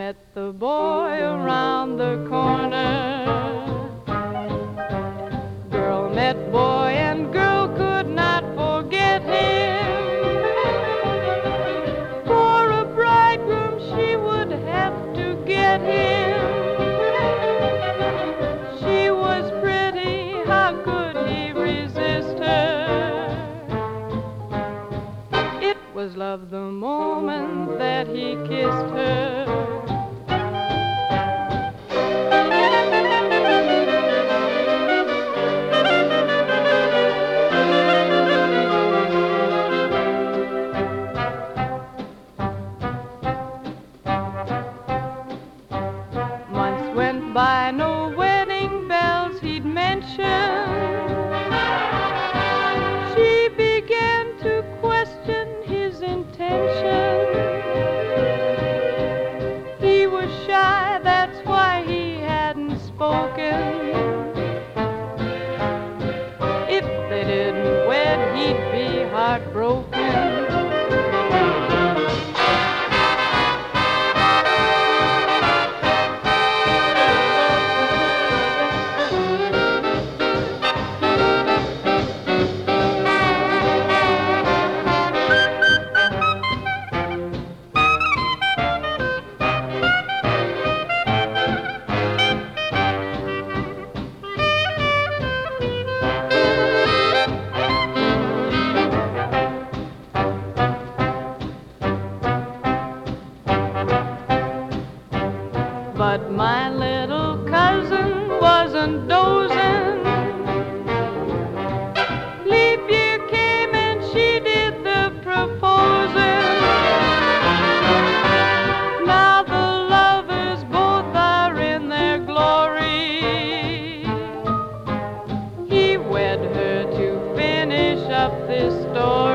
met the boy around the corner. Girl met boy and girl could not forget him. For a bridegroom she would have to get him. She was pretty, how could he resist her? It was love the moment that he kissed her. Months went by, no wedding bells he'd mention. She began to question his intention. He was shy, that's why he hadn't spoken. If they didn't wed, he'd be heartbroken. But my little cousin wasn't dozing. Leap year came and she did the proposing. Now the lovers both are in their glory. He wed her to finish up this story.